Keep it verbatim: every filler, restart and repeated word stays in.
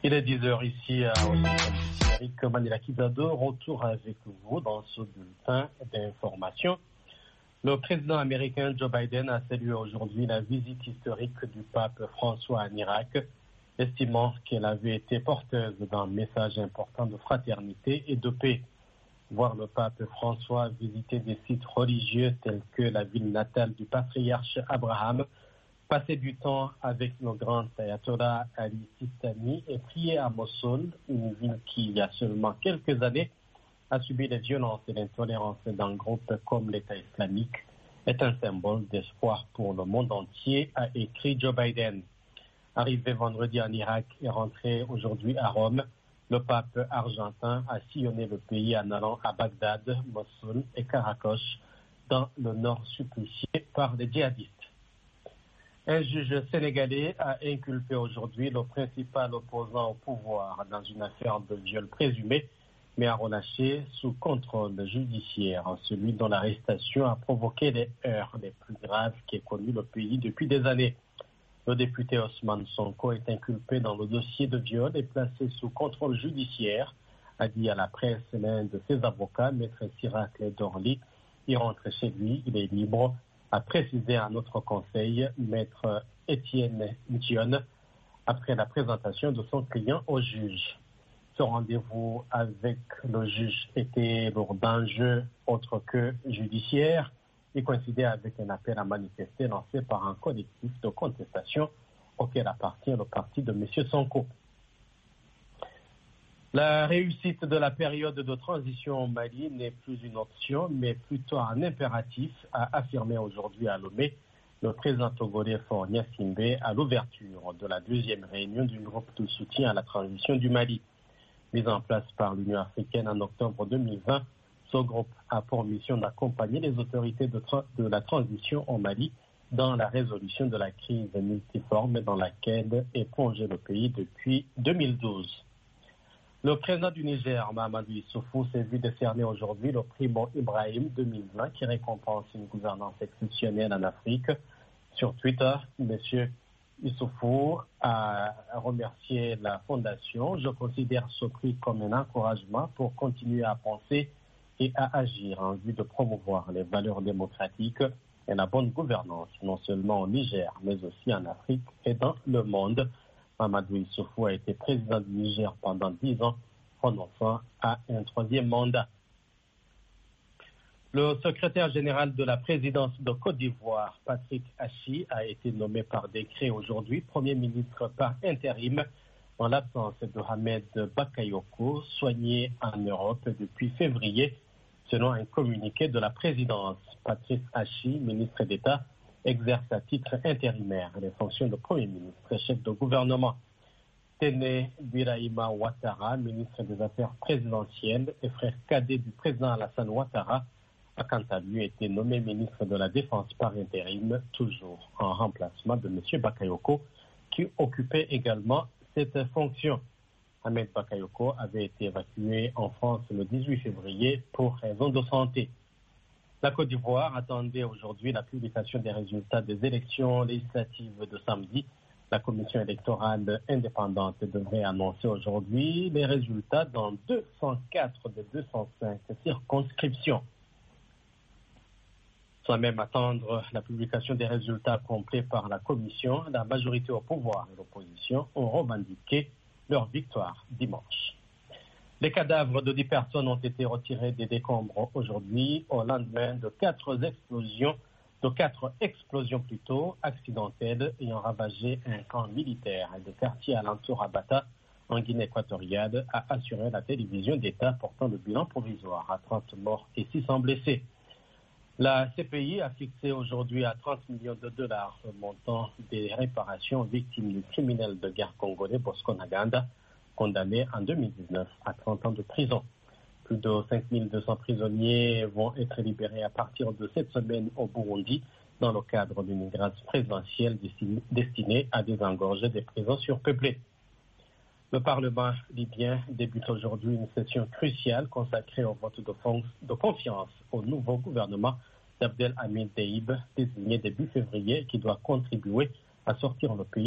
Il est dix heures ici à Washington. Eric Manilakizado, retour avec vous dans ce bulletin d'information. Le président américain Joe Biden a salué aujourd'hui la visite historique du pape François en Irak, estimant qu'elle avait été porteuse d'un message important de fraternité et de paix. Voir le pape François visiter des sites religieux tels que la ville natale du patriarche Abraham, passer du temps avec le grand ayatollah Ali Sistani et prier à Mossoul, une ville qui, il y a seulement quelques années, a subi les violences et l'intolérance d'un groupe comme l'État islamique, est un symbole d'espoir pour le monde entier, a écrit Joe Biden. Arrivé vendredi en Irak et rentré aujourd'hui à Rome, le pape argentin a sillonné le pays en allant à Bagdad, Mossoul et Karakosh, dans le nord supplicié par les djihadistes. Un juge sénégalais a inculpé aujourd'hui le principal opposant au pouvoir dans une affaire de viol présumé, mais a relâché sous contrôle judiciaire celui dont l'arrestation a provoqué les heurts les plus graves qu'ait connu le pays depuis des années. Le député Ousmane Sonko est inculpé dans le dossier de viol et placé sous contrôle judiciaire, a dit à la presse l'un de ses avocats, maître Siracle Dorli. Il rentre chez lui, il est libre, a précisé à notre conseil, maître Étienne Ndion, après la présentation de son client au juge. Ce rendez-vous avec le juge était lourd d'enjeux autres que judiciaires. Il coïncidait avec un appel à manifester lancé par un collectif de contestation auquel appartient le parti de M. Sonko. La réussite de la période de transition au Mali n'est plus une option, mais plutôt un impératif, a affirmé aujourd'hui à Lomé le président togolais Faure Gnassingbé à l'ouverture de la deuxième réunion du groupe de soutien à la transition du Mali. Mis en place par l'Union africaine en octobre deux mille vingt, ce groupe a pour mission d'accompagner les autorités de, tra- de la transition au Mali dans la résolution de la crise multiforme dans laquelle est plongé le pays depuis deux mille douze. Le président du Niger, Mahamadou Issoufou, s'est vu décerner aujourd'hui le prix Mo Ibrahim deux mille vingt qui récompense une gouvernance exceptionnelle en Afrique. Sur Twitter, M. Issoufou a remercié la Fondation. Je considère ce prix comme un encouragement pour continuer à penser et à agir en vue de promouvoir les valeurs démocratiques et la bonne gouvernance, non seulement au Niger, mais aussi en Afrique et dans le monde. Mahamadou Issoufou a été président du Niger pendant dix ans, renonçant à un troisième mandat. Le secrétaire général de la présidence de Côte d'Ivoire, Patrick Achi, a été nommé par décret aujourd'hui Premier ministre par intérim en l'absence de Ahmed Bakayoko, soigné en Europe depuis février, selon un communiqué de la présidence. Patrick Achi, ministre d'État, exerce à titre intérimaire les fonctions de Premier ministre et chef de gouvernement. Téné Birahima Ouattara, ministre des Affaires présidentielles et frère cadet du président Alassane Ouattara, a quant à lui été nommé ministre de la Défense par intérim, toujours en remplacement de M. Bakayoko, qui occupait également cette fonction. Ahmed Bakayoko avait été évacué en France le dix-huit février pour raison de santé. La Côte d'Ivoire attendait aujourd'hui la publication des résultats des élections législatives de samedi. La commission électorale indépendante devrait annoncer aujourd'hui les résultats dans deux cent quatre des deux cent cinq circonscriptions. Sans même attendre la publication des résultats complets par la commission, la majorité au pouvoir et l'opposition ont revendiqué leur victoire dimanche. Les cadavres de dix personnes ont été retirés des décombres aujourd'hui au lendemain de quatre explosions, de quatre explosions plutôt accidentelles ayant ravagé un camp militaire et des quartiers alentours à Bata, en Guinée équatoriale, a assuré la télévision d'État portant le bilan provisoire à trente morts et six cents blessés. La C P I a fixé aujourd'hui à trente millions de dollars le montant des réparations aux victimes du criminel de guerre congolais Bosco Ntaganda, condamné en deux mille dix-neuf à trente ans de prison. Plus de cinq mille deux cents prisonniers vont être libérés à partir de cette semaine au Burundi dans le cadre d'une grâce présidentielle destinée à désengorger des prisons surpeuplées. Le Parlement libyen débute aujourd'hui une session cruciale consacrée au vote de, fon- de confiance au nouveau gouvernement d'Abdelhamid Dbeibeh, désigné début février, qui doit contribuer à sortir le pays